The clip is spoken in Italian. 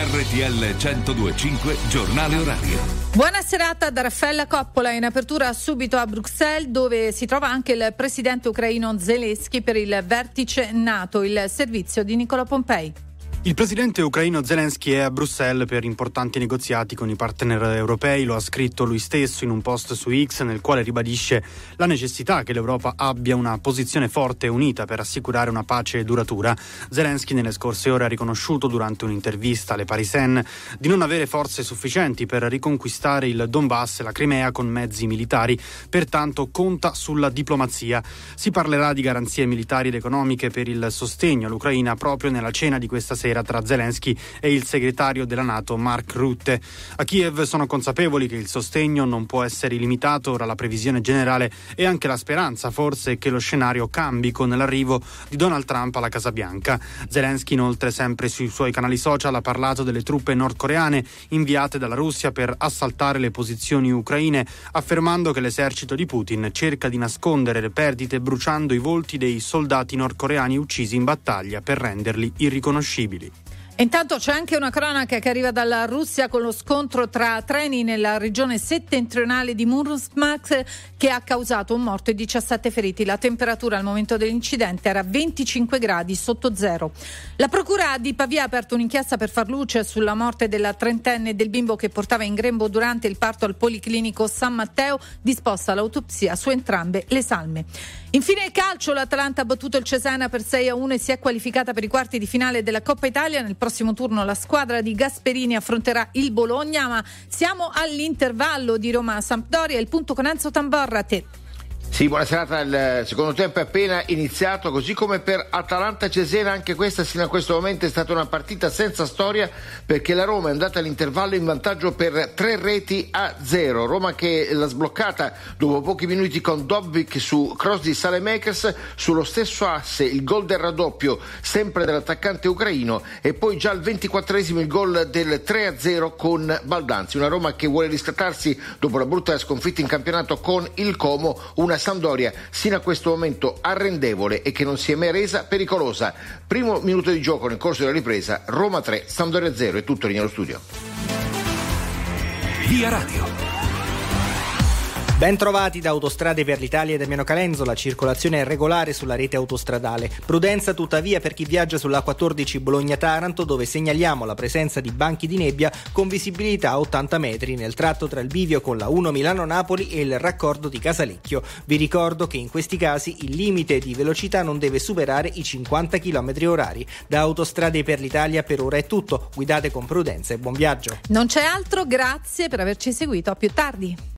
RTL 102.5 Giornale Orario. Buona serata da Raffaella Coppola. In apertura subito a Bruxelles, dove si trova anche il presidente ucraino Zelensky per il vertice NATO, il servizio di Nicola Pompei. Il presidente ucraino Zelensky è a Bruxelles per importanti negoziati con i partner europei. Lo ha scritto lui stesso in un post su X, nel quale ribadisce la necessità che l'Europa abbia una posizione forte e unita per assicurare una pace duratura. Zelensky nelle scorse ore ha riconosciuto durante un'intervista alle Parisien di non avere forze sufficienti per riconquistare il Donbass e la Crimea con mezzi militari, pertanto conta sulla diplomazia. Si parlerà di garanzie militari ed economiche per il sostegno all'Ucraina proprio nella cena di questa sera tra Zelensky e il segretario della NATO Mark Rutte. A Kiev sono consapevoli che il sostegno non può essere illimitato. Ora la previsione generale e anche la speranza forse che lo scenario cambi con l'arrivo di Donald Trump alla Casa Bianca. Zelensky inoltre, sempre sui suoi canali social, ha parlato delle truppe nordcoreane inviate dalla Russia per assaltare le posizioni ucraine, affermando che l'esercito di Putin cerca di nascondere le perdite bruciando i volti dei soldati nordcoreani uccisi in battaglia per renderli irriconoscibili. Intanto c'è anche una cronaca che arriva dalla Russia con lo scontro tra treni nella regione settentrionale di Murmansk che ha causato un morto e 17 feriti. La temperatura al momento dell'incidente era 25 gradi sotto zero. La procura di Pavia ha aperto un'inchiesta per far luce sulla morte della trentenne e del bimbo che portava in grembo durante il parto al Policlinico San Matteo, disposta l'autopsia su entrambe le salme. Infine calcio, l'Atalanta ha battuto il Cesena per 6-1 e si è qualificata per i quarti di finale della Coppa Italia. Nel prossimo turno la squadra di Gasperini affronterà il Bologna, ma siamo all'intervallo di Roma-Sampdoria. Il punto con Enzo Tamborra, a te. Sì, buona serata. Il secondo tempo è appena iniziato, così come per Atalanta-Cesena. Anche questa fino a questo momento è stata una partita senza storia, perché la Roma è andata all'intervallo in vantaggio per 3-0. Roma che l'ha sbloccata dopo pochi minuti con Dobbik su cross di Saelemaekers, sullo stesso asse il gol del raddoppio sempre dell'attaccante ucraino, e poi già al 24esimo il gol del 3-0 con Baldanzi. Una Roma che vuole riscattarsi dopo la brutta sconfitta in campionato con il Como, una Sampdoria sino a questo momento arrendevole e che non si è mai resa pericolosa. Primo minuto di gioco nel corso della ripresa, Roma 3, Sampdoria 0. È tutto, Rignano Studio. Via Radio. Ben trovati da Autostrade per l'Italia e Damiano Calenzo. La circolazione è regolare sulla rete autostradale. Prudenza tuttavia per chi viaggia sulla 14 Bologna-Taranto, dove segnaliamo la presenza di banchi di nebbia con visibilità a 80 metri nel tratto tra il bivio con la 1 Milano-Napoli e il raccordo di Casalecchio. Vi ricordo che in questi casi il limite di velocità non deve superare i 50 km/h. Da Autostrade per l'Italia per ora è tutto. Guidate con prudenza e buon viaggio. Non c'è altro, grazie per averci seguito. A più tardi.